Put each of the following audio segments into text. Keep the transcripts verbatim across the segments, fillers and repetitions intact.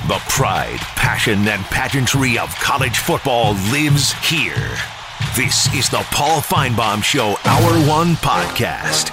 The pride, passion, and pageantry of college football lives here. This is the Paul Finebaum Show Hour One Podcast.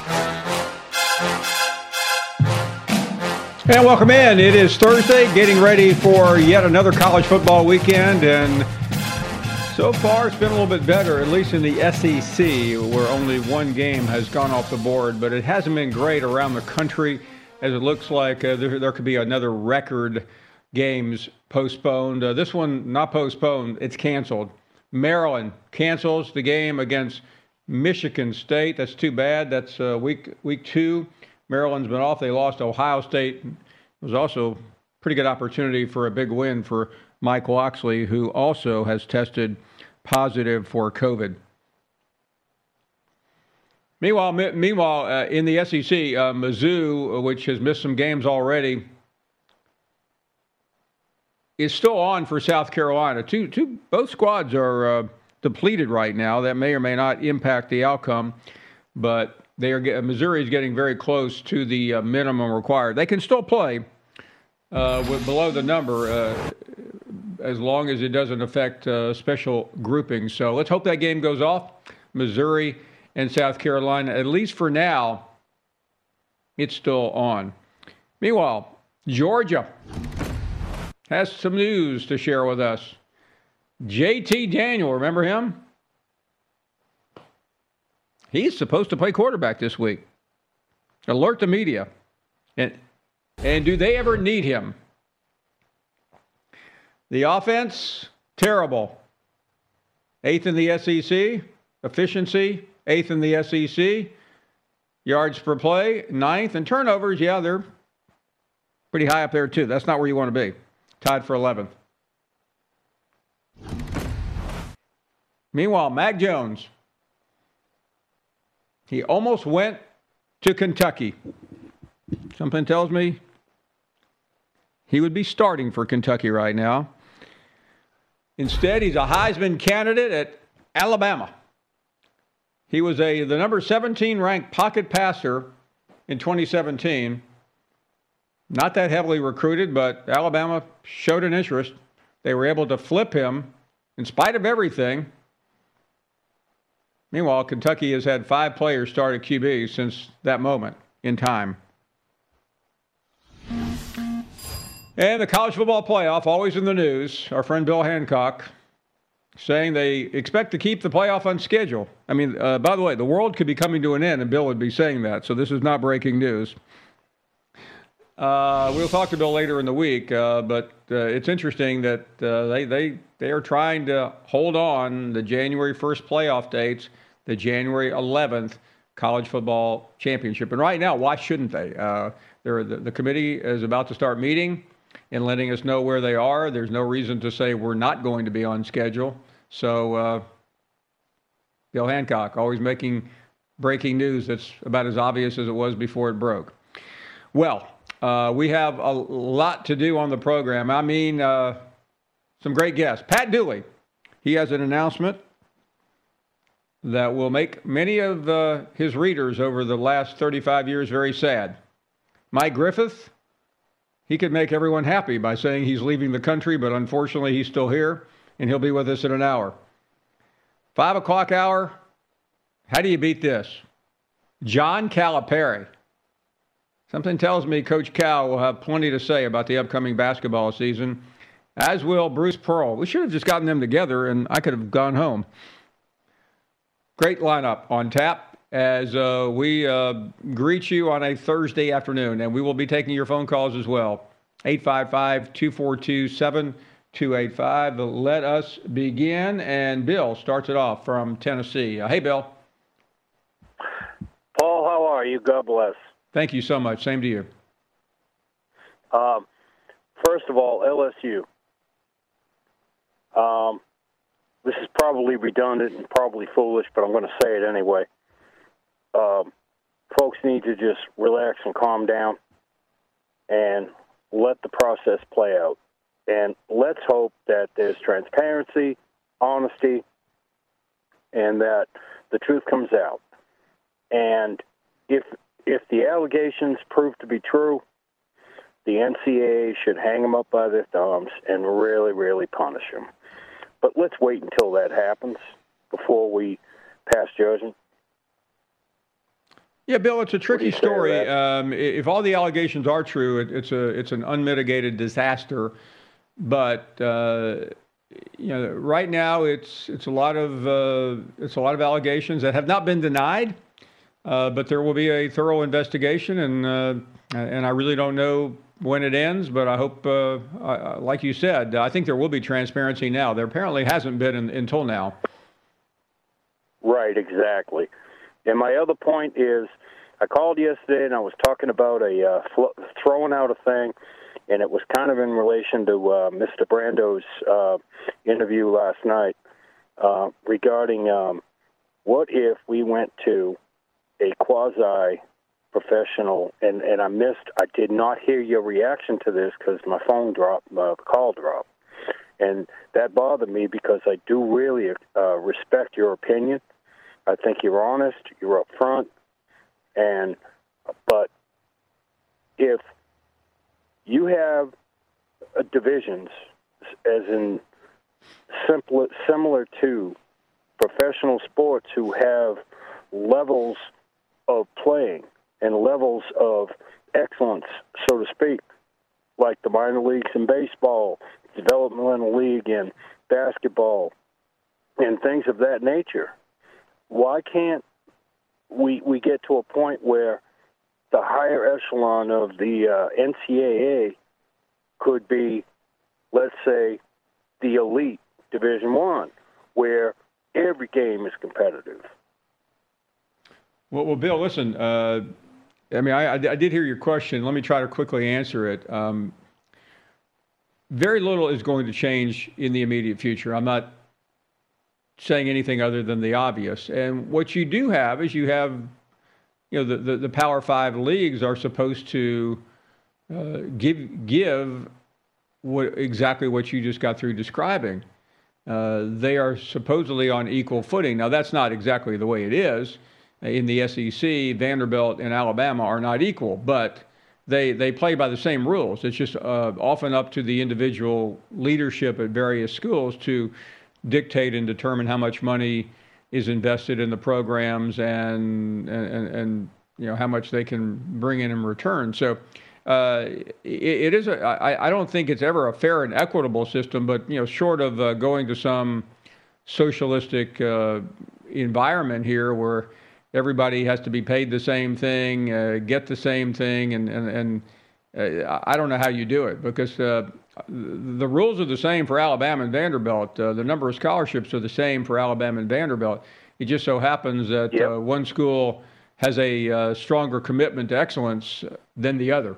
And welcome in. It is Thursday, getting ready for yet another college football weekend. And so far, it's been a little bit better, at least in the S E C, where only one game has gone off the board. But it hasn't been great around the country, as it looks like uh, there, there could be another record games postponed. Uh, this one not postponed, it's canceled. Maryland cancels the game against Michigan State. That's too bad. That's uh, week week two. Maryland's been off. They lost to Ohio State. It was also a pretty good opportunity for a big win for Mike Locksley, who also has tested positive for COVID. Meanwhile, meanwhile uh, in the S E C, uh, Mizzou, which has missed some games already, is still on for South Carolina. Two, two, both squads are uh, depleted right now. That may or may not impact the outcome, but they are. Missouri is getting very close to the uh, minimum required. They can still play uh, with below the number uh, as long as it doesn't affect uh, special groupings. So let's hope that game goes off. Missouri and South Carolina, at least for now, it's still on. Meanwhile, Georgia has some news to share with us. J T Daniel, remember him? He's supposed to play quarterback this week. Alert the media. And, and do they ever need him? The offense, terrible. Eighth in the S E C. Efficiency, eighth in the S E C. Yards per play, ninth. And turnovers, yeah, they're pretty high up there too. That's not where you want to be. Tied for eleventh. Meanwhile, Mac Jones, he almost went to Kentucky. Something tells me he would be starting for Kentucky right now. Instead, he's a Heisman candidate at Alabama. He was a the number seventeen ranked pocket passer in twenty seventeen. Not that heavily recruited, but Alabama showed an interest. They were able to flip him in spite of everything. Meanwhile, Kentucky has had five players start at Q B since that moment in time. And the college football playoff, always in the news. Our friend Bill Hancock saying they expect to keep the playoff on schedule. I mean, uh, by the way, the world could be coming to an end, and Bill would be saying that, so this is not breaking news. Uh, we'll talk to Bill later in the week, uh, but uh, it's interesting that uh, they, they, they are trying to hold on the January first playoff dates, the January eleventh college football championship. And right now, why shouldn't they? Uh, the, the committee is about to start meeting and letting us know where they are. There's no reason to say we're not going to be on schedule. So uh, Bill Hancock, always making breaking news that's about as obvious as it was before it broke. Well, Uh, we have a lot to do on the program. I mean, uh, some great guests. Pat Dooley, he has an announcement that will make many of uh, his readers over the last thirty-five years very sad. Mike Griffith, he could make everyone happy by saying he's leaving the country, but unfortunately he's still here, and he'll be with us in an hour. Five o'clock hour, how do you beat this? John Calipari. Something tells me Coach Cal will have plenty to say about the upcoming basketball season, as will Bruce Pearl. We should have just gotten them together, and I could have gone home. Great lineup on tap as uh, we uh, greet you on a Thursday afternoon, and we will be taking your phone calls as well. eight five five, two four two, seven two eight five. Let us begin, and Bill starts it off from Tennessee. Uh, hey, Bill. Paul, how are you? God bless. Thank you so much. Same to you. Um, first of all, L S U. Um, this is probably redundant and probably foolish, but I'm going to say it anyway. Um, folks need to just relax and calm down and let the process play out. And let's hope that there's transparency, honesty, and that the truth comes out. And if if the allegations prove to be true, the N C A A should hang them up by their thumbs and really, really punish them. But let's wait until that happens before we pass judgment. Yeah, Bill, it's a tricky story. Um, if all the allegations are true, it, it's a it's an unmitigated disaster. But uh, you know, right now it's it's a lot of uh, it's a lot of allegations that have not been denied. Uh, but there will be a thorough investigation, and uh, and I really don't know when it ends. But I hope, uh, I, like you said, I think there will be transparency now. There apparently hasn't been in, until now. Right, exactly. And my other point is, I called yesterday and I was talking about a uh, fl- throwing out a thing, and it was kind of in relation to uh, Mister Brando's uh, interview last night uh, regarding um, what if we went to a quasi-professional, and, and I missed, I did not hear your reaction to this because my phone dropped, my call dropped. And that bothered me because I do really uh, respect your opinion. I think you're honest, you're upfront, and but if you have uh, divisions, as in simple, similar to professional sports, who have levels of playing and levels of excellence, so to speak, like the minor leagues in baseball, developmental league in basketball, and things of that nature, why can't we we get to a point where the higher echelon of the uh, N C A A could be, let's say, the elite Division One, where every game is competitive? Well, well Bill, listen, uh, I mean, I, I did hear your question. Let me try to quickly answer it. Um, very little is going to change in the immediate future. I'm not saying anything other than the obvious. And what you do have is you have, you know, the, the, the Power Five leagues are supposed to uh, give give what exactly what you just got through describing. Uh, they are supposedly on equal footing. Now, that's not exactly the way it is. In the S E C, Vanderbilt and Alabama are not equal, but they they play by the same rules. It's just uh, often up to the individual leadership at various schools to dictate and determine how much money is invested in the programs and and, and you know how much they can bring in in return. So uh, it, it is a, I, I don't think it's ever a fair and equitable system, but you know short of uh, going to some socialistic uh, environment here where everybody has to be paid the same thing, uh, get the same thing, and and, and uh, I don't know how you do it because uh, the rules are the same for Alabama and Vanderbilt. Uh, the number of scholarships are the same for Alabama and Vanderbilt. It just so happens that yep. uh, one school has a uh, stronger commitment to excellence than the other.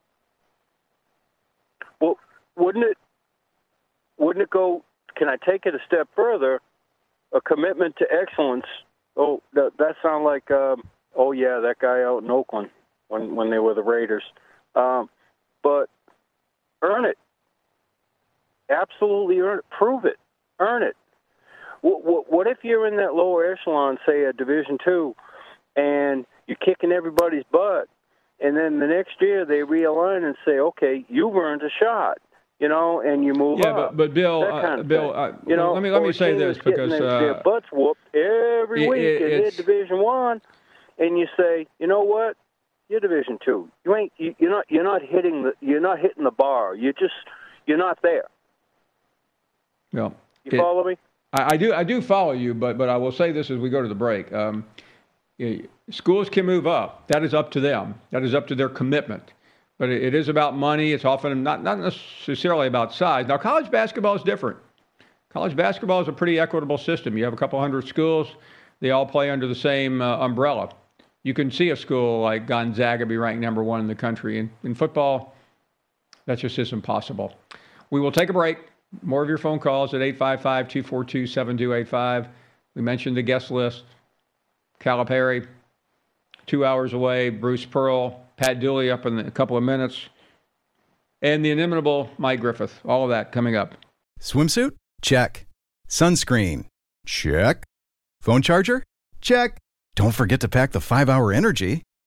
Well, wouldn't it? Wouldn't it go? Can I take it a step further? A commitment to excellence. Oh, that, that sounds like, um, oh, yeah, that guy out in Oakland when, when they were the Raiders. Um, but earn it. Absolutely earn it. Prove it. Earn it. What, what, what if you're in that lower echelon, say a Division Two, and you're kicking everybody's butt, and then the next year they realign and say, okay, you've earned a shot. You know, and you move yeah, up. Yeah, but, but Bill, uh, Bill, uh, you know, let me let me say this because their, uh, their butts whooped every it, week it, in Division One, and you say, you know what, you're Division Two. You ain't, you, you're not, you're not hitting the, you're not hitting the bar. You're just, you're not there. Well, you it, follow me? I, I do, I do follow you, but but I will say this as we go to the break. Um, you know, schools can move up. That is up to them. That is up to their commitment. But it is about money. It's often not, not necessarily about size. Now, college basketball is different. College basketball is a pretty equitable system. You have a couple hundred schools. They all play under the same uh, umbrella. You can see a school like Gonzaga be ranked number one in the country. In, in football, that just isn't possible. We will take a break. More of your phone calls at eight five five, two four two, seven two eight five. We mentioned the guest list. Calipari, two hours away. Bruce Pearl. Pat Dooley up in a couple of minutes. And the inimitable Mike Griffith. All of that coming up. Swimsuit? Check. Sunscreen? Check. Phone charger? Check. Don't forget to pack the five hour Energy.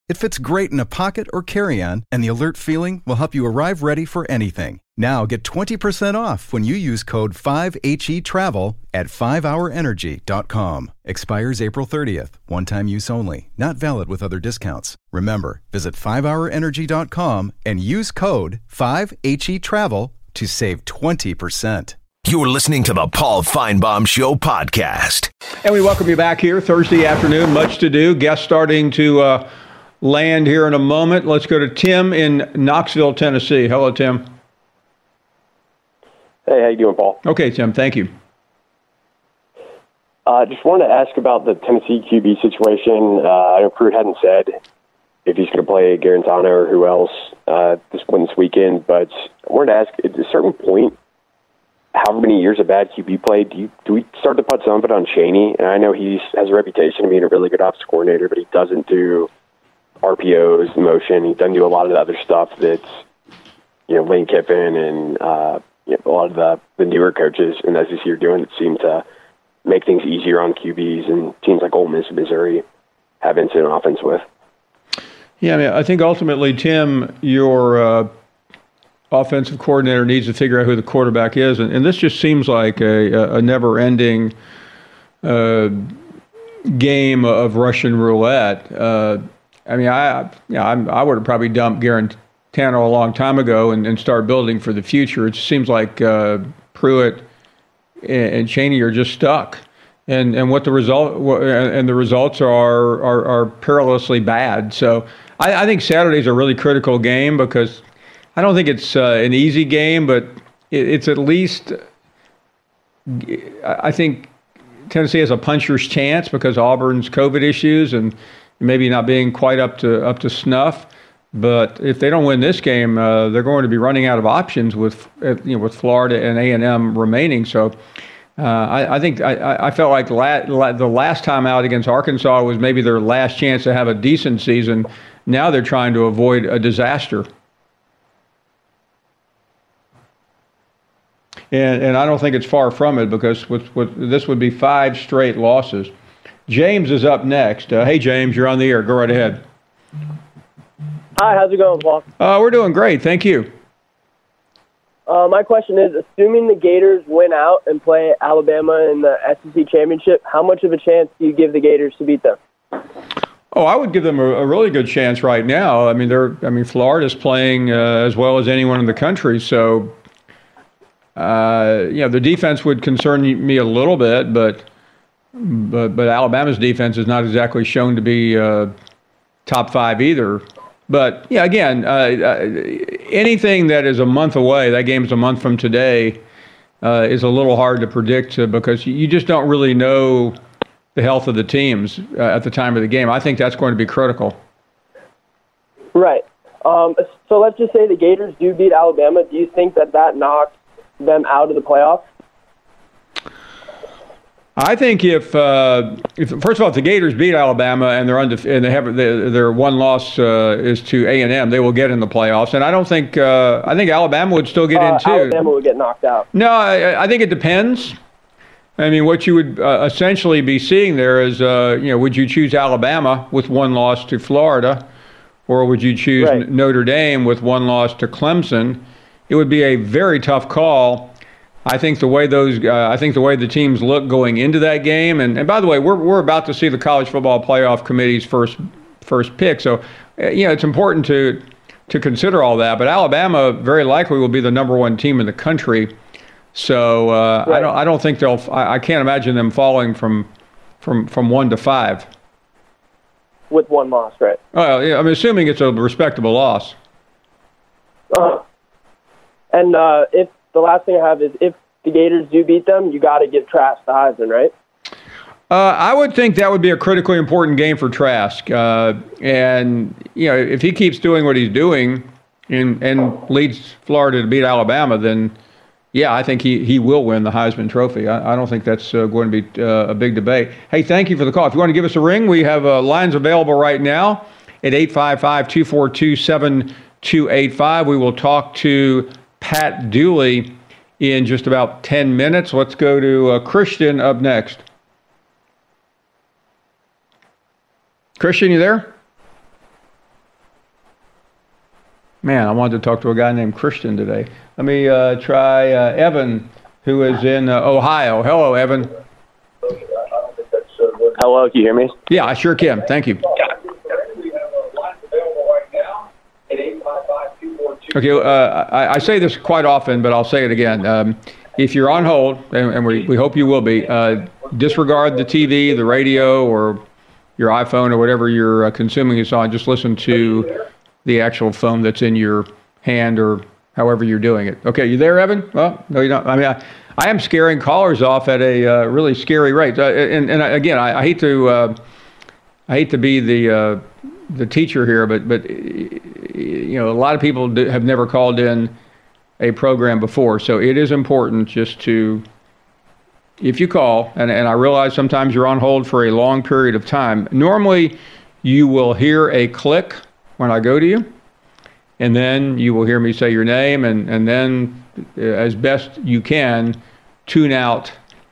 It fits great in a pocket or carry-on, and the alert feeling will help you arrive ready for anything. Now get twenty percent off when you use code five H E travel at five hour energy dot com. Expires April thirtieth. One-time use only. Not valid with other discounts. Remember, visit five hour energy dot com and use code five H E travel to save twenty percent. You're listening to the Paul Feinbaum Show podcast. And we welcome you back here Thursday afternoon. Much to do. Guests starting to uh, land here in a moment. Let's go to Tim in Knoxville, Tennessee. Hello, Tim. Hey, how you doing, Paul? Okay, Tim. Thank you. I uh, just wanted to ask about the Tennessee Q B situation. Uh, I know Pruitt hadn't said if he's going to play Garantano or who else uh, this this weekend, but I wanted to ask, at a certain point, however many years of bad Q B play, do you do we start to put some of it on Chaney? And I know he has a reputation of being a really good ops coordinator, but he doesn't do R P Os, motion. He doesn't do a lot of the other stuff that's, you know, Lane Kiffin and uh, you know, a lot of the, the newer coaches in the S E C are doing that seem to make things easier on Q Bs, and teams like Ole Miss and Missouri have instant offense with. Yeah, I mean, I think ultimately, Tim, your uh, offensive coordinator needs to figure out who the quarterback is, and, and this just seems like a, a never-ending uh, game of Russian roulette. Uh, I mean, I you know, I'm, I would have probably dumped Garantano a long time ago and, and start building for the future. It seems like uh, Pruitt and, and Chaney are just stuck, and and what the result and the results are are, are perilously bad. So I, I think Saturday's a really critical game because I don't think it's uh, an easy game, but it, it's at least I think Tennessee has a puncher's chance because Auburn's COVID issues and maybe not being quite up to up to snuff. But if they don't win this game, uh, they're going to be running out of options with uh, you know with Florida and A and M remaining. So uh, I, I think I, I felt like la- la- the last time out against Arkansas was maybe their last chance to have a decent season. Now they're trying to avoid a disaster. And and I don't think it's far from it because with, with, this would be five straight losses. James is up next. Uh, hey, James, you're on the air. Go right ahead. Hi, how's it going, Paul? Uh, we're doing great. Thank you. Uh, my question is, assuming the Gators win out and play Alabama in the S E C Championship, how much of a chance do you give the Gators to beat them? Oh, I would give them a, a really good chance right now. I mean, they're. I mean, Florida's playing uh, as well as anyone in the country, so uh, you know the defense would concern me a little bit, but but but Alabama's defense is not exactly shown to be uh, top five either. But yeah, again, uh, uh, anything that is a month away, that game's a month from today, uh, is a little hard to predict uh, because you just don't really know the health of the teams uh, at the time of the game. I think that's going to be critical. Right. Um, so let's just say the Gators do beat Alabama. Do you think that that knocks them out of the playoffs? I think if, uh, if first of all, if the Gators beat Alabama and they're undef- and they have their, their one loss uh, is to A and M, they will get in the playoffs. And I don't think uh, I think Alabama would still get uh, in too. Alabama would get knocked out. No, I, I think it depends. I mean, what you would uh, essentially be seeing there is, uh, you know, would you choose Alabama with one loss to Florida, or would you choose right. N- Notre Dame with one loss to Clemson? It would be a very tough call. I think the way those, uh, I think the way the teams look going into that game, and, and by the way, we're we're about to see the College Football Playoff Committee's first first pick, so uh, you know it's important to to consider all that. But Alabama very likely will be the number one team in the country, so uh, right. I don't I don't think they'll. I, I can't imagine them falling from from from one to five with one loss, right? Well, yeah, I'm assuming it's a respectable loss. Uh, and uh, if the last thing I have is if the Gators do beat them, you got to give Trask the Heisman, right? Uh, I would think that would be a critically important game for Trask. Uh, and, you know, if he keeps doing what he's doing and, and leads Florida to beat Alabama, then, yeah, I think he, he will win the Heisman Trophy. I, I don't think that's uh, going to be uh, a big debate. Hey, thank you for the call. If you want to give us a ring, we have uh, lines available right now at eight five five, two four two, seven two eight five. We will talk to Pat Dooley in just about ten minutes. Let's go to uh, Christian up next. Christian, you there? Man, I wanted to talk to a guy named Christian today. Let me uh, try uh, Evan, who is in uh, Ohio. Hello, Evan. Hello, can you hear me? Yeah, I sure can. Thank you. Okay, uh, I, I say this quite often, but I'll say it again. Um, if you're on hold, and, and we, we hope you will be, uh, disregard the T V, the radio, or your iPhone, or whatever you're uh, consuming this on. Just listen to the actual phone that's in your hand, or however you're doing it. Okay, you there, Evan? Well, no, you don't. I mean, I, I am scaring callers off at a uh, really scary rate. Uh, and, and again, I, I hate to, uh, I hate to be the uh, the teacher here, but but you know, a lot of people do, have never called in a program before, so it is important just to, if you call, and, and I realize sometimes you're on hold for a long period of time. Normally, you will hear a click when I go to you, and then you will hear me say your name, and, and then, as best you can, tune out,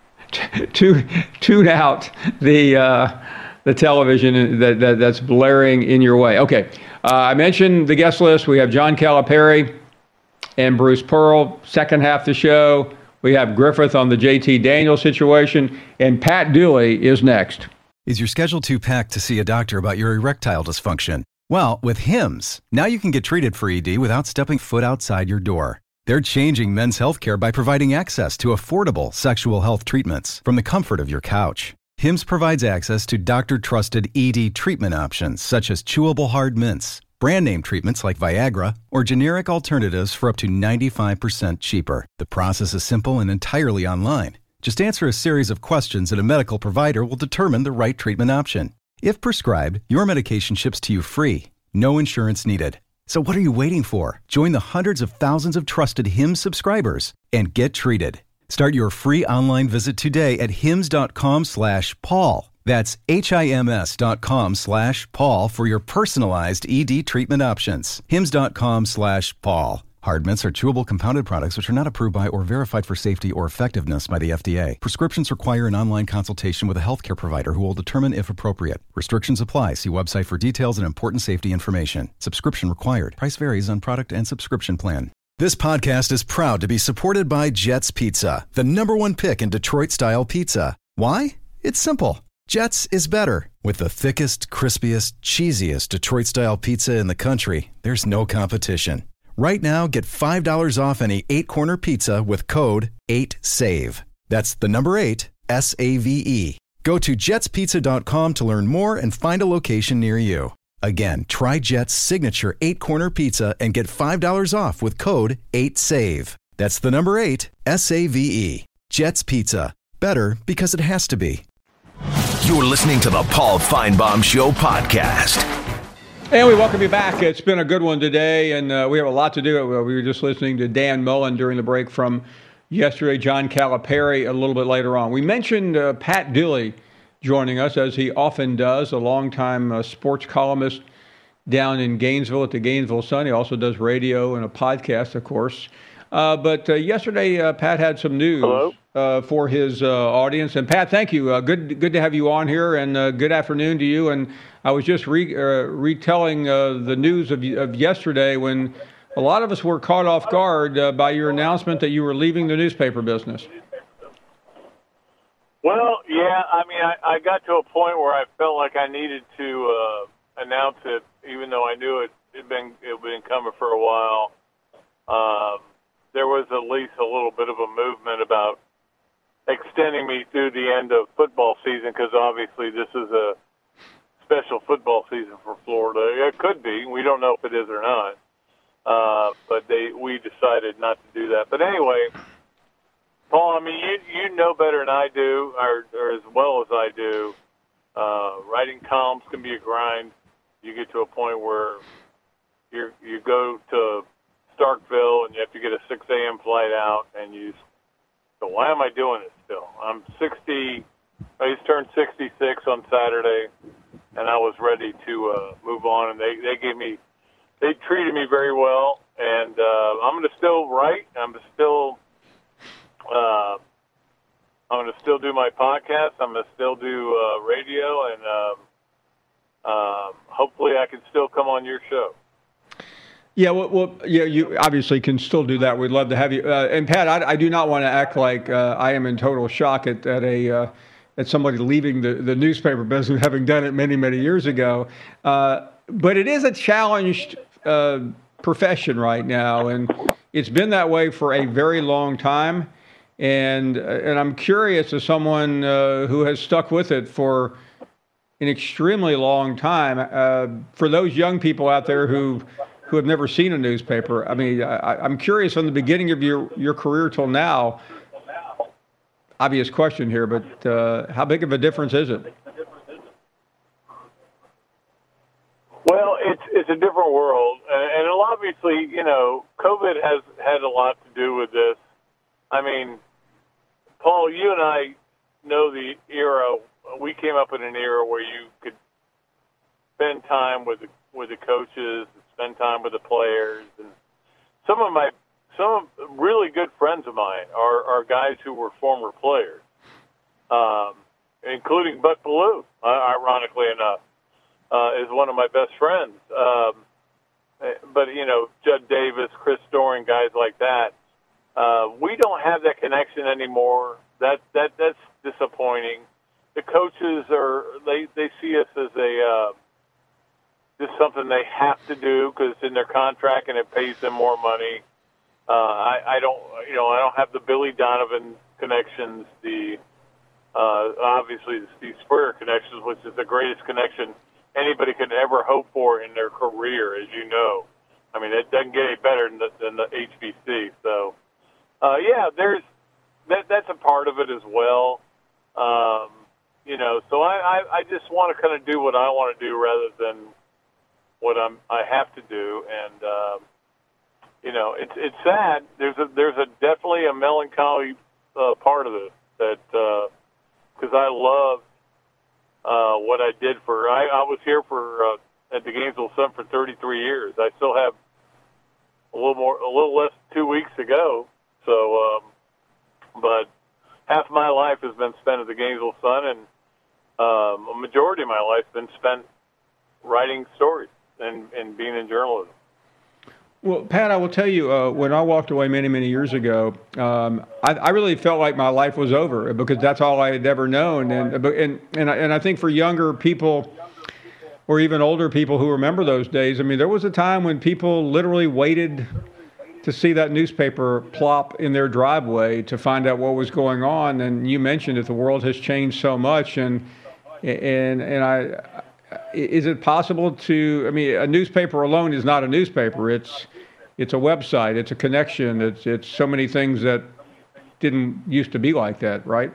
tune, tune out the uh, the television that, that that's blaring in your way. Okay, uh, I mentioned the guest list. We have John Calipari and Bruce Pearl. Second half of the show, we have Griffith on the J T Daniels situation, and Pat Dooley is next. Is your schedule too packed to see a doctor about your erectile dysfunction? Well, with Hims, now you can get treated for E D without stepping foot outside your door. They're changing men's healthcare by providing access to affordable sexual health treatments from the comfort of your couch. Hims provides access to doctor-trusted E D treatment options such as chewable hard mints, brand name treatments like Viagra, or generic alternatives for up to ninety-five percent cheaper. The process is simple and entirely online. Just answer a series of questions and a medical provider will determine the right treatment option. If prescribed, your medication ships to you free. No insurance needed. So what are you waiting for? Join the hundreds of thousands of trusted Hims subscribers and get treated. Start your free online visit today at hims.com slash Paul. That's H-I-M-S dot com slash Paul for your personalized E D treatment options. Hims.com slash Paul. Hard mints are chewable compounded products which are not approved by or verified for safety or effectiveness by the F D A. Prescriptions require an online consultation with a healthcare provider who will determine if appropriate. Restrictions apply. See website for details and important safety information. Subscription required. Price varies on product and subscription plan. This podcast is proud to be supported by Jets Pizza, the number one pick in Detroit-style pizza. Why? It's simple. Jets is better. With the thickest, crispiest, cheesiest Detroit-style pizza in the country, there's no competition. Right now, get five dollars off any eight-corner pizza with code eight save. That's the number eight, S A V E. Go to jets pizza dot com to learn more and find a location near you. Again, try Jet's signature eight-corner pizza and get five dollars off with code eight save. That's the number eight, S A V E. Jet's Pizza. Better because it has to be. You're listening to the Paul Feinbaum Show podcast. And we welcome you back. It's been a good one today, and uh, we have a lot to do. We were just listening to Dan Mullen during the break from yesterday, John Calipari a little bit later on. We mentioned uh, Pat Dooley joining us, as he often does, a longtime uh, sports columnist down in Gainesville at the Gainesville Sun. He also does radio and a podcast, of course. Uh, but uh, yesterday, uh, Pat had some news uh, for his uh, audience. And Pat, thank you. Uh, good, good to have you on here, and uh, good afternoon to you. And I was just re- uh, retelling uh, the news of, of yesterday when a lot of us were caught off guard uh, by your announcement that you were leaving the newspaper business. Well, yeah, I mean, I, I got to a point where I felt like I needed to uh, announce it, even though I knew it had been it had been coming for a while. Um, there was at least a little bit of a movement about extending me through the end of football season, because obviously this is a special football season for Florida. It could be. We don't know if it is or not. Uh, but they we decided not to do that. But anyway, Paul, I mean, you you know better than I do, or, or as well as I do. Uh, writing columns can be a grind. You get to a point where you you go to Starkville and you have to get a six a.m. flight out, and you so why am I doing this still? I'm sixty. I just turned sixty-six on Saturday, and I was ready to uh, move on. And they they gave me they treated me very well, and uh, I'm going to still write. I'm still. Uh, I'm going to still do my podcast. I'm going to still do uh, radio, and um, uh, hopefully I can still come on your show. Yeah, well, well, yeah, you obviously can still do that. We'd love to have you. Uh, and Pat, I, I do not want to act like uh, I am in total shock at, at a uh, at somebody leaving the, the newspaper business, having done it many, many years ago. Uh, but it is a challenged uh, profession right now, and it's been that way for a very long time. And and I'm curious, as someone uh, who has stuck with it for an extremely long time, uh, for those young people out there who who have never seen a newspaper. I mean, I, I'm curious from the beginning of your, your career till now. Obvious question here, but uh, how big of a difference is it? Well, it's it's a different world, and obviously, you know, COVID has had a lot to do with this. I mean, Paul, you and I know the era. We came up in an era where you could spend time with the, with the coaches, spend time with the players, and some of my some really good friends of mine are, are guys who were former players, um, including Buck Bellew, uh, ironically enough, uh, is one of my best friends. Um, but, you know, Judd Davis, Chris Doering, guys like that. Uh, we don't have that connection anymore. That that that's disappointing. The coaches are they, they see us as a uh, just something they have to do because it's in their contract and it pays them more money. Uh, I, I don't, you know, I don't have the Billy Donovan connections, the uh, obviously the Steve Spurrier connections, which is the greatest connection anybody could ever hope for in their career, as you know. I mean, it doesn't get any better than the, than the H B C. So, uh, yeah, there's that. That's a part of it as well. Um, you know, so I, I, I just want to kind of do what I want to do rather than what I'm I have to do, and um, you know, it's it's sad. There's a there's a definitely a melancholy uh, part of it that because uh, I love uh, what I did for. I, I was here for uh, at the Gainesville Sun for thirty-three years. I still have a little more, a little less than two weeks to go. So, um, but half my life has been spent at the Gainesville Sun, and um, a majority of my life has been spent writing stories and, and being in journalism. Well, Pat, I will tell you, uh, when I walked away many, many years ago, um, I, I really felt like my life was over because that's all I had ever known. And and and I, and I think for younger people or even older people who remember those days, I mean, there was a time when people literally waited to see that newspaper plop in their driveway to find out what was going on. And you mentioned that the world has changed so much. And and and I, is it possible to? I mean, a newspaper alone is not a newspaper. It's It's a website. It's a connection. It's it's so many things that didn't used to be like that, right?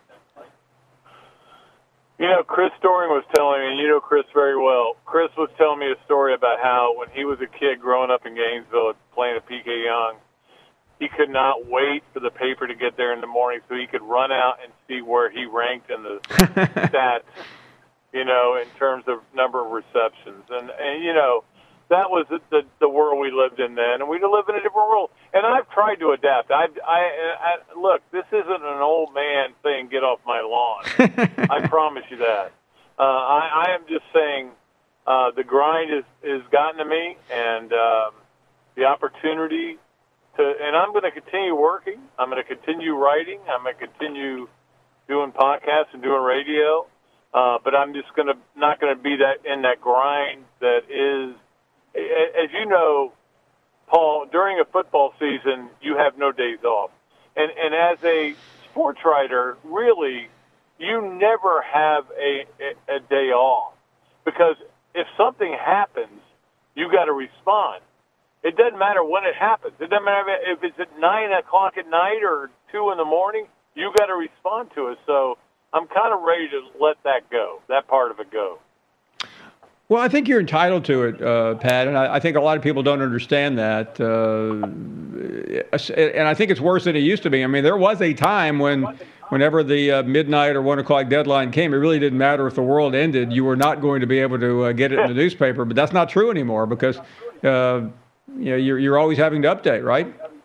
You know, Chris Doering was telling me, and you know Chris very well. Chris was telling me a story about how when he was a kid growing up in Gainesville playing at P K Young, he could not wait for the paper to get there in the morning so he could run out and see where he ranked in the stats, you know, in terms of number of receptions. And, and you know, that was the, the the world we lived in then, and we live in a different world. And I've tried to adapt. I, I, I look, this isn't an old man saying "get off my lawn." I promise you that. Uh, I, I am just saying uh, the grind is is gotten to me, and um, the opportunity to. And I'm going to continue working. I'm going to continue writing. I'm going to continue doing podcasts and doing radio. Uh, but I'm just going to not going to be that in that grind that is. As you know, Paul, during a football season, you have no days off. And and as a sports writer, really, you never have a, a, a day off. Because if something happens, you got to respond. It doesn't matter when it happens. It doesn't matter if it's at nine o'clock at night or two in the morning, you got to respond to it. So I'm kind of ready to let that go, that part of it go. Well, I think you're entitled to it, uh, Pat, and I, I think a lot of people don't understand that. Uh, and I think it's worse than it used to be. I mean, there was a time when, whenever the uh, midnight or one o'clock deadline came, it really didn't matter if the world ended. You were not going to be able to uh, get it in the newspaper. But that's not true anymore because uh, you know, you're you're always having to update, right?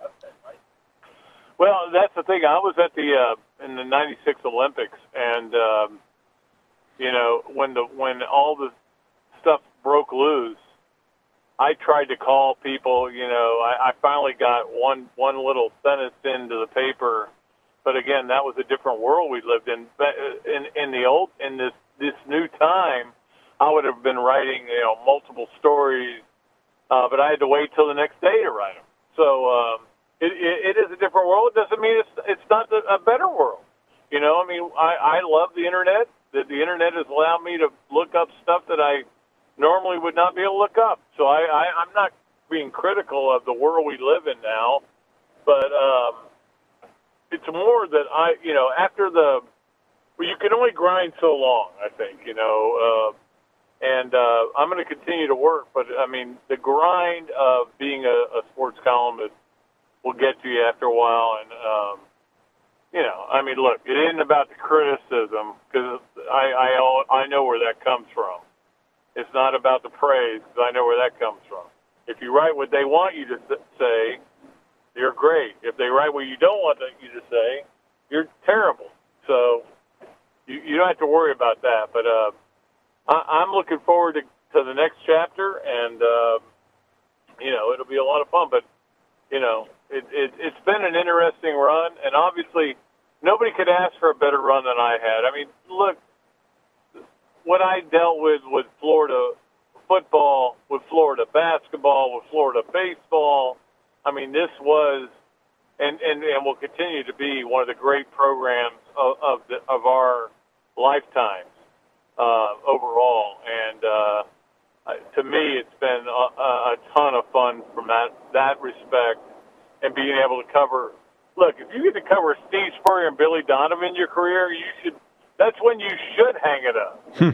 Well, that's the thing. I was at the uh, in the ninety-six Olympics, and um, you know, when the when all the stuff broke loose, I tried to call people. You know, I, I finally got one one little sentence into the paper, but again, that was a different world we lived in. But in in the old in this this new time, I would have been writing you know multiple stories, uh, but I had to wait till the next day to write them. So um, it, it, it is a different world. It doesn't mean it's it's not a better world. You know, I mean, I, I love the internet. The, the internet has allowed me to look up stuff that I normally would not be able to look up. So I, I, I'm not being critical of the world we live in now, but um, it's more that I, you know, after the, well, you can only grind so long, I think, you know, uh, and uh, I'm going to continue to work, but I mean, the grind of being a, a sports columnist will get to you after a while, and um, you know, I mean, look, it isn't about the criticism because I, I I know where that comes from. It's not about the praise because I know where that comes from. If you write what they want you to say, you're great. If they write what you don't want you to say, you're terrible. So you, you don't have to worry about that. But uh, I, I'm looking forward to, to the next chapter, and uh, you know, it'll be a lot of fun. But you know, it, it, it's been an interesting run, and obviously nobody could ask for a better run than I had. I mean, look, what I dealt with with Florida football, with Florida basketball, with Florida baseball, I mean, this was and, and, and will continue to be one of the great programs of of, the, of our lifetimes uh, overall. And uh, to me, it's been a, a ton of fun from that, that respect and being able to cover. Look, if you get to cover Steve Spurrier and Billy Donovan in your career, you should. That's when you should hang it up. Hmm.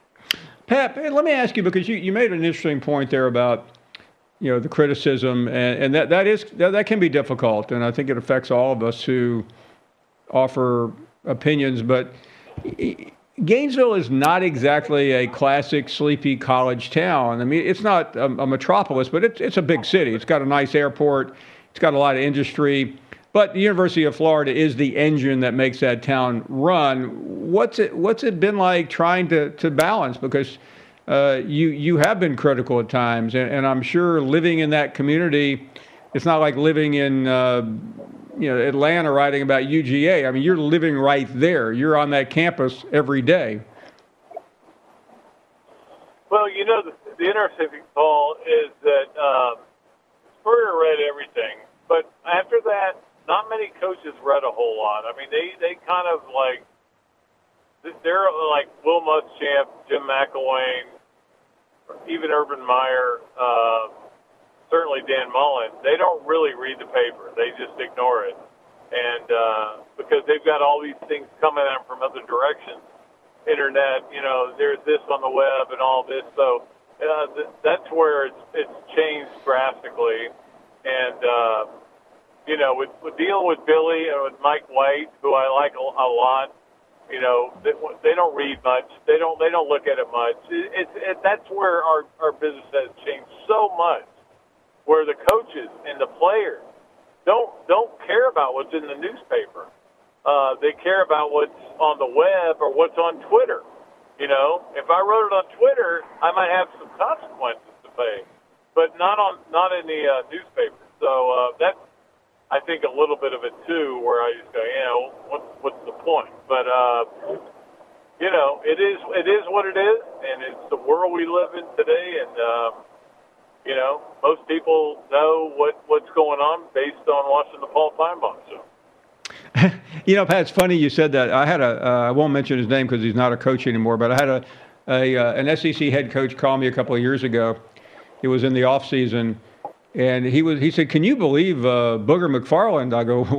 Pat, let me ask you, because you, you made an interesting point there about, you know, the criticism, and, and that, that is that, that can be difficult, and I think it affects all of us who offer opinions. But Gainesville is not exactly a classic sleepy college town. I mean, it's not a, a metropolis, but it's it's a big city. It's got a nice airport. It's got a lot of industry. But the University of Florida is the engine that makes that town run. What's it What's it been like trying to, to balance? Because uh, you you have been critical at times, and, and I'm sure living in that community, it's not like living in uh, you know Atlanta writing about U G A. I mean, you're living right there. You're on that campus every day. Well, you know, the, the interesting thing, Paul, is that um, Spurrier read everything, but after that, not many coaches read a whole lot. I mean, they, they kind of like, they're like Will Muschamp, Jim McElwain, even Urban Meyer, uh, certainly Dan Mullen. They don't really read the paper. They just ignore it. And uh, because they've got all these things coming at them from other directions, internet, you know, there's this on the web and all this. So uh, th- that's where it's, it's changed drastically. And, uh, You know, with, with dealing with Billy and with Mike White, who I like a, a lot, you know, they, they don't read much. They don't. They don't look at it much. It, it, it, that's where our, our business has changed so much. Where the coaches and the players don't don't care about what's in the newspaper. Uh, they care about what's on the web or what's on Twitter. You know, if I wrote it on Twitter, I might have some consequences to pay, but not on not in the uh, newspaper. So uh, that's. I think a little bit of it too, where I just go, you know, what, what's the point? But uh, you know, it is it is what it is, and it's the world we live in today. And um, you know, most people know what, what's going on based on watching the Paul Finebaum show. You know, Pat, it's funny you said that. I had a uh, I won't mention his name because he's not a coach anymore, but I had a, a uh, an S E C head coach call me a couple of years ago. It was in the off season. And he was. He said, "Can you believe uh, Booger McFarland?" I go,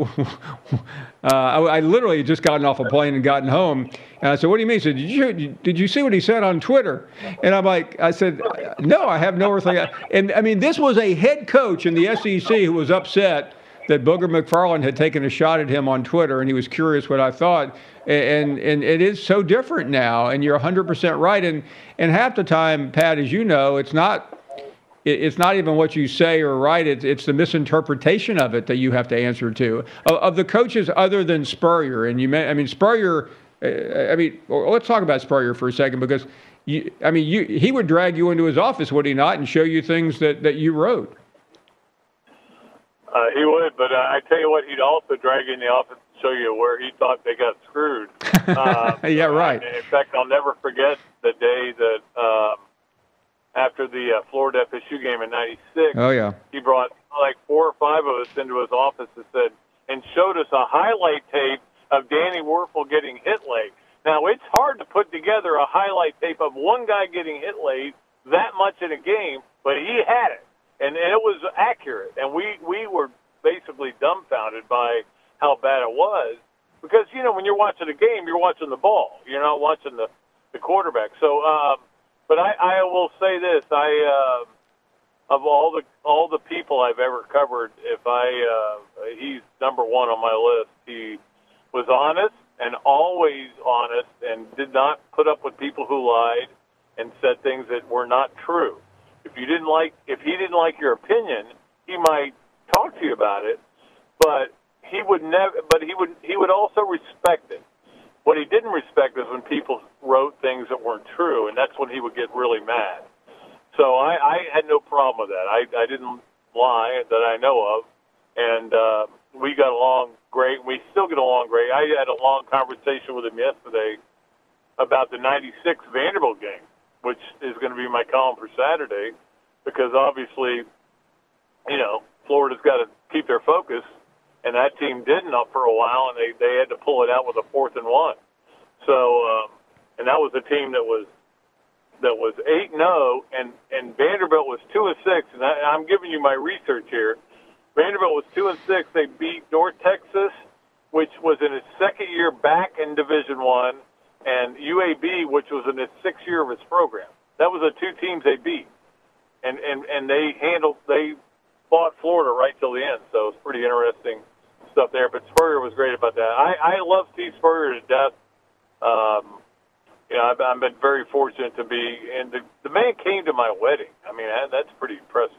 uh, I, I literally had just gotten off a plane and gotten home. And I said, "What do you mean?" He said, "Did you did you see what he said on Twitter?" And I'm like, I said, "No, I have no earthly." And I mean, this was a head coach in the S E C who was upset that Booger McFarland had taken a shot at him on Twitter, and he was curious what I thought. And and it is so different now. And you're one hundred percent right. And and half the time, Pat, as you know, it's not. It's not even what you say or write. It's, it's the misinterpretation of it that you have to answer to. Of, of the coaches other than Spurrier, and you may, I mean, Spurrier, uh, I mean, let's talk about Spurrier for a second, because you, I mean, you, he would drag you into his office, would he not, and show you things that, that you wrote? Uh, he would, but uh, I tell you what, he'd also drag you in the office and show you where he thought they got screwed. Uh, yeah, right. And in fact, I'll never forget the day that um, after the uh, Florida F S U game in ninety-six, oh, yeah. he brought like four or five of us into his office and said, and showed us a highlight tape of Danny Wuerffel getting hit late. Now, it's hard to put together a highlight tape of one guy getting hit late that much in a game, but he had it. And, and it was accurate, and we, we were basically dumbfounded by how bad it was. Because, you know, when you're watching a game, you're watching the ball. You're not watching the, the quarterback. So, um, but I, I will say this. I, uh, of all the all the people I've ever covered, if I, uh, he's number one on my list. He was honest and always honest and did not put up with people who lied and said things that were not true. If you didn't like, if he didn't like your opinion, he might talk to you about it, but he would never. But he would. He would also respect it. What he didn't respect is when people wrote things that weren't true, and that's when he would get really mad. So I, I had no problem with that. I, I didn't lie that I know of, and uh, we got along great. We still get along great. I had a long conversation with him yesterday about the ninety-six Vanderbilt game, which is going to be my column for Saturday, because obviously, you know, Florida's got to keep their focus, and that team didn't up for a while, and they, they had to pull it out with a fourth and one. So, um, and that was a team that was that was eight and oh, and, and Vanderbilt was two and six, and I, I'm giving you my research here. Vanderbilt was two and six. They beat North Texas, which was in its second year back in Division One, and U A B, which was in its sixth year of its program. That was the two teams they beat, and and and they handled they fought Florida right till the end. So it's pretty interesting stuff there. But Spurrier was great about that. I I love Steve Spurrier to death. Um, you know, I've, I've been very fortunate to be, and the the man came to my wedding. I mean, that, that's pretty impressive.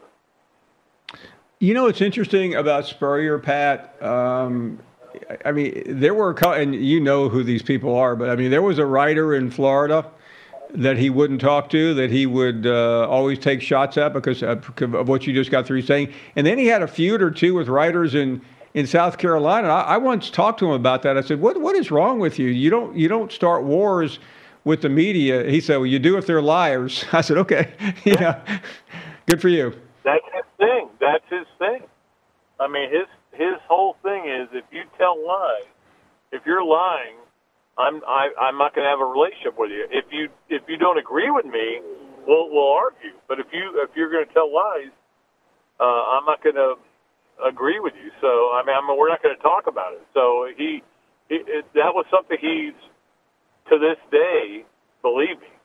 You know, what's interesting about Spurrier, Pat. Um, I mean, there were, and you know who these people are, but I mean, there was a writer in Florida that he wouldn't talk to, that he would uh, always take shots at because of what you just got through saying. And then he had a feud or two with writers in, in South Carolina. I, I once talked to him about that. I said, "What what is wrong with you? You don't you don't start wars with the media." He said, "Well, you do if they're liars." I said, "Okay, yeah, good for you." That's his thing. That's his thing. I mean, his his whole thing is if you tell lies, if you're lying, I'm I, I'm not going to have a relationship with you. If you if you don't agree with me, we'll we'll argue. But if you if you're going to tell lies, uh, I'm not going to agree with you. So I mean, I mean we're not going to talk about it. So he, he it, that was something he's to this day, believe me.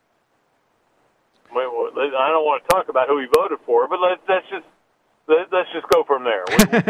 I don't want to talk about who he voted for, but let's, let's just let's just go from there.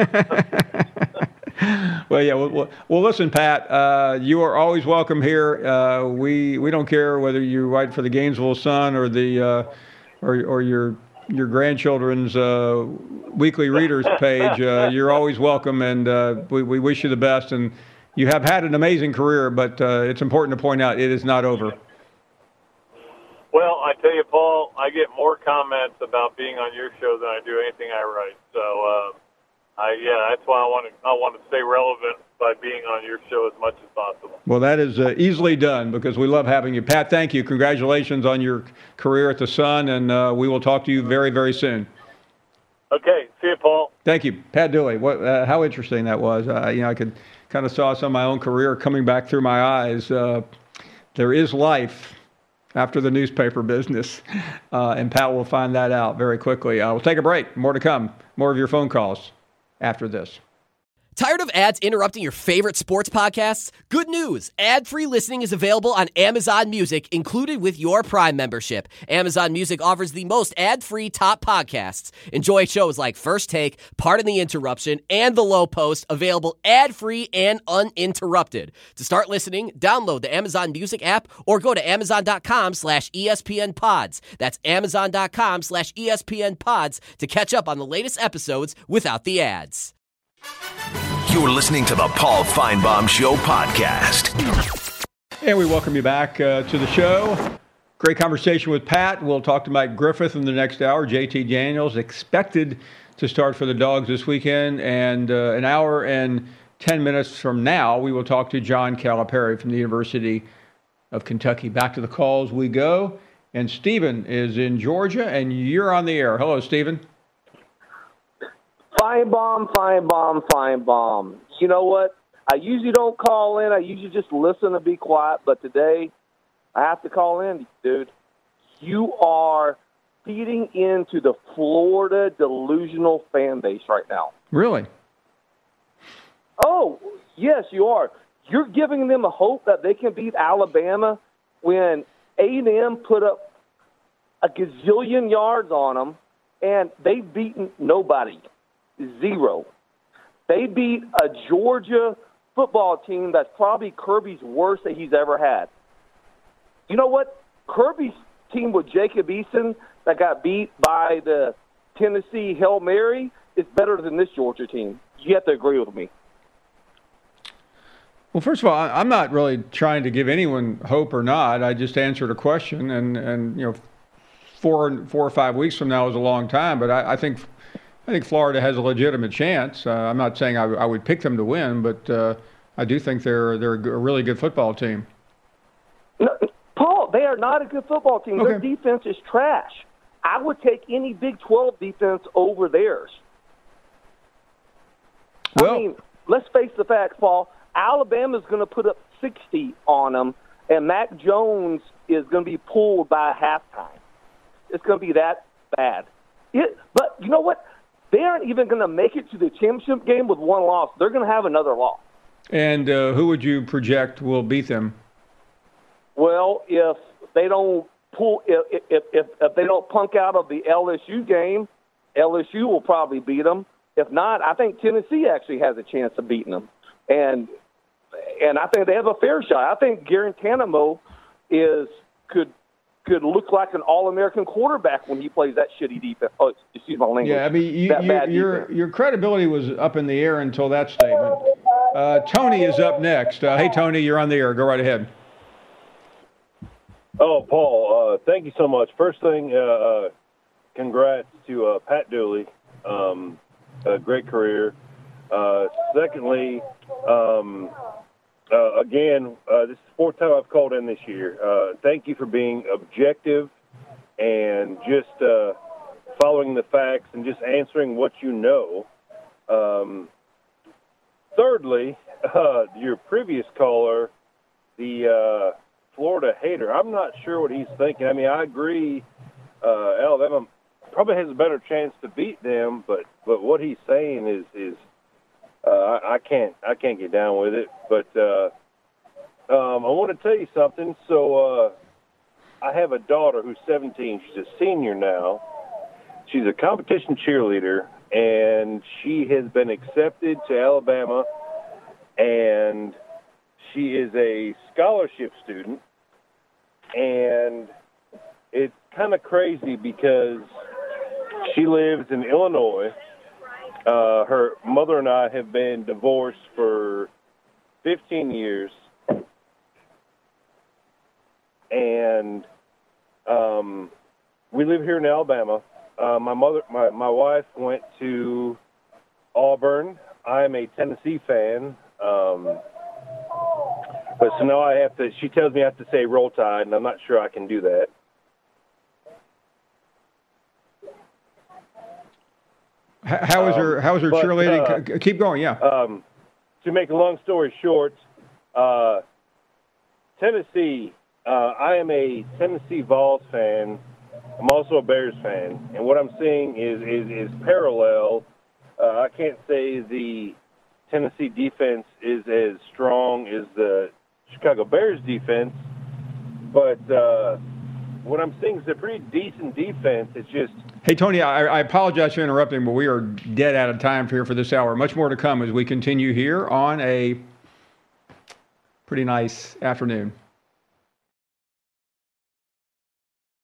Well, yeah. Well, well listen, Pat. Uh, you are always welcome here. Uh, we we don't care whether you write for the Gainesville Sun or the uh, or or your your grandchildren's uh, weekly readers page. Uh, you're always welcome, and uh, we we wish you the best. And you have had an amazing career, but uh, it's important to point out it is not over. Well, I tell you, Paul, I get more comments about being on your show than I do anything I write. So, uh, I yeah, that's why I want to I want to stay relevant by being on your show as much as possible. Well, that is uh, easily done because we love having you, Pat. Thank you. Congratulations on your career at the Sun, and uh, we will talk to you very, very soon. Okay, see you, Paul. Thank you, Pat Dooley. What uh, how interesting that was. Uh, you know, I could kind of saw some of my own career coming back through my eyes. Uh, there is life after the newspaper business, uh, and Pat will find that out very quickly. Uh, we'll take a break. More to come. More of your phone calls after this. Tired of ads interrupting your favorite sports podcasts? Good news! Ad-free listening is available on Amazon Music, included with your Prime membership. Amazon Music offers the most ad-free top podcasts. Enjoy shows like First Take, Pardon the Interruption, and The Low Post, available ad-free and uninterrupted. To start listening, download the Amazon Music app or go to amazon.com slash ESPN pods. That's amazon.com slash ESPN pods to catch up on the latest episodes without the ads. You're listening to the Paul Feinbaum Show podcast. And we welcome you back uh, to the show. Great conversation with Pat. We'll talk to Mike Griffith in the next hour. J T Daniels expected to start for the Dogs this weekend. And uh, an hour and ten minutes from now, we will talk to John Calipari from the University of Kentucky. Back to the calls we go. And Stephen is in Georgia, and you're on the air. Hello, Stephen. Feinbaum, Feinbaum, Feinbaum. You know what? I usually don't call in. I usually just listen and be quiet. But today, I have to call in, dude. You are feeding into the Florida delusional fan base right now. Really? Oh, yes, you are. You're giving them a hope that they can beat Alabama when A and M put up a gazillion yards on them, and they've beaten nobody. Zero. They beat a Georgia football team that's probably Kirby's worst that he's ever had. You know what? Kirby's team with Jacob Eason that got beat by the Tennessee Hail Mary is better than this Georgia team. You have to agree with me. Well, first of all, I'm not really trying to give anyone hope or not. I just answered a question, and, and you know, four four or five weeks from now is a long time. But I, I think I think Florida has a legitimate chance. Uh, I'm not saying I, I would pick them to win, but uh, I do think they're they're a really good football team. No, Paul, they are not a good football team. Okay. Their defense is trash. I would take any Big twelve defense over theirs. Well, I mean, let's face the facts, Paul. Alabama's going to put up sixty on them, and Mac Jones is going to be pulled by halftime. It's going to be that bad. It, but you know what? They aren't even going to make it to the championship game with one loss. They're going to have another loss. And uh, who would you project will beat them? Well, if they don't pull, if, if if if they don't punk out of the L S U game, L S U will probably beat them. If not, I think Tennessee actually has a chance of beating them. And and I think they have a fair shot. I think Guarantano is could could look like an All-American quarterback when he plays that shitty defense. Oh, excuse my language. Yeah, I mean, you, you, your your credibility was up in the air until that statement. Uh, Tony is up next. Uh, hey, Tony, you're on the air. Go right ahead. Oh, Paul, uh, thank you so much. First thing, uh, uh, congrats to uh, Pat Dooley. Um, a great career. Uh, secondly, um, uh, again, uh, this is the fourth time I've called in this year. Uh, thank you for being objective and just uh, following the facts and just answering what you know. Um, thirdly, uh, your previous caller, the uh, Florida hater, I'm not sure what he's thinking. I mean, I agree uh, Alabama probably has a better chance to beat them, but, but what he's saying is is – Uh, I, I can't. I can't get down with it. But uh, um, I want to tell you something. So uh, I have a daughter who's seventeen. She's a senior now. She's a competition cheerleader, and she has been accepted to Alabama, and she is a scholarship student. And it's kind of crazy because she lives in Illinois. Uh, her mother and I have been divorced for fifteen years, and um, we live here in Alabama. Uh, my mother, my, my wife went to Auburn. I'm a Tennessee fan, um, but so now I have to. She tells me I have to say Roll Tide, and I'm not sure I can do that. How is her? How is her um, cheerleading? But, uh, Keep going. Yeah. Um, to make a long story short, uh, Tennessee. Uh, I am a Tennessee Vols fan. I'm also a Bears fan, and what I'm seeing is is, is parallel. Uh, I can't say the Tennessee defense is as strong as the Chicago Bears defense, but uh, what I'm seeing is a pretty decent defense. It's just. Hey, Tony, I, I apologize for interrupting, but we are dead out of time here for this hour. Much more to come as we continue here on a pretty nice afternoon.